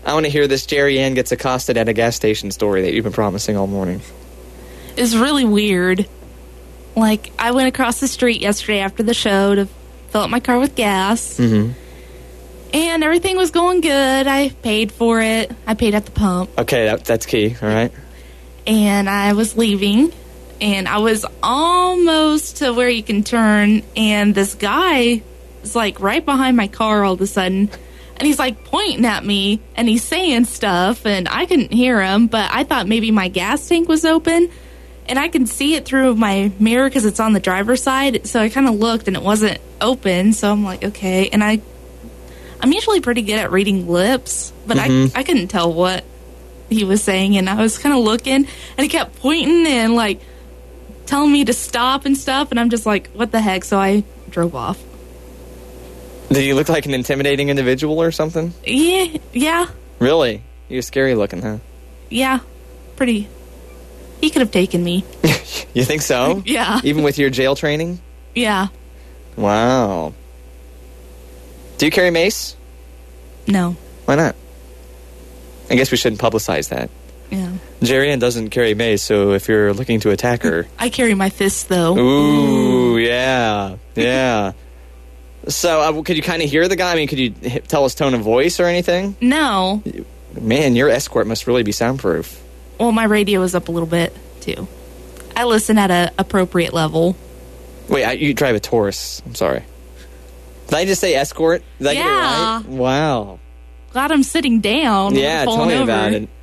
I want to hear this Jerry Ann gets accosted at a gas station story that you've been promising all morning. It's really weird. Like, I went across the street yesterday after the show to fill up my car with gas. Mm-hmm. And everything was going good. I paid for it. I paid at the pump. Okay, that's key. All right. And I was leaving. And I was almost to where you can turn. And this guy is, like, right behind my car all of a sudden. And he's, like, pointing at me. And he's saying stuff. And I couldn't hear him. But I thought maybe my gas tank was open. And I can see it through my mirror because it's on the driver's side. So I kind of looked, and it wasn't open. So I'm like, okay. And I'm usually pretty good at reading lips. But I couldn't tell what he was saying. And I was kind of looking. And he kept pointing and, like, telling me to stop and stuff. And I'm just like, what the heck? So I drove off. Did you look like an intimidating individual or something? Yeah. Really? You're scary looking, huh? Yeah. Pretty. He could have taken me. You think so? Yeah. Even with your jail training? Yeah. Wow. Do you carry mace? No. Why not? I guess we shouldn't publicize that. Yeah. Jerry Ann doesn't carry mace, so if you're looking to attack her... I carry my fists, though. Ooh, yeah. Yeah. So, could you kind of hear the guy? I mean, could you tell his tone of voice or anything? No. Man, your escort must really be soundproof. Well, my radio is up a little bit, too. I listen at an appropriate level. Wait, you drive a Taurus. I'm sorry. Did I just say escort? Did I get it right? Wow. Glad I'm sitting down. Yeah, tell me about it.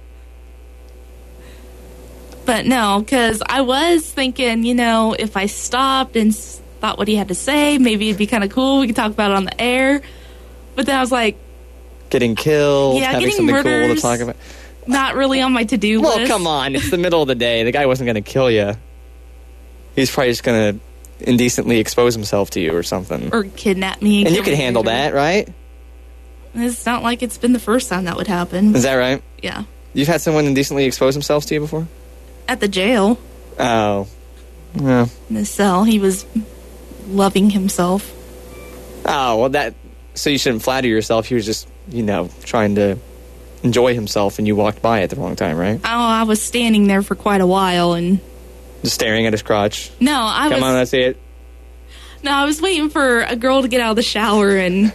But no, because I was thinking, if I stopped and thought what he had to say, maybe it'd be kind of cool. We could talk about it on the air. But then I was like... Getting killed, having getting something murders, cool to talk about. Not really on my to-do list. Well, come on. It's the middle of the day. The guy wasn't going to kill you. He's probably just going to indecently expose himself to you or something. Or kidnap me. And you can handle that, right? It's not like it's been the first time that would happen. Is that right? Yeah. You've had someone indecently expose themselves to you before? At the jail. Oh. Yeah. In the cell. He was loving himself. Oh, well, so you shouldn't flatter yourself. He was just, trying to enjoy himself, and you walked by at the wrong time, right? Oh, I was standing there for quite a while, and... Just staring at his crotch? No, Come on, let's see it. No, I was waiting for a girl to get out of the shower, and...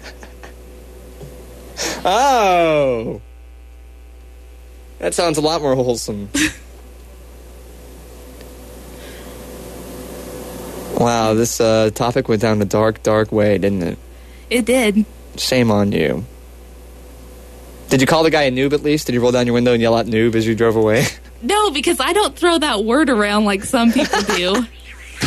Oh! That sounds a lot more wholesome. Wow, this topic went down a dark, dark way, didn't it? It did. Shame on you. Did you call the guy a noob at least? Did you roll down your window and yell out noob as you drove away? No, because I don't throw that word around like some people do.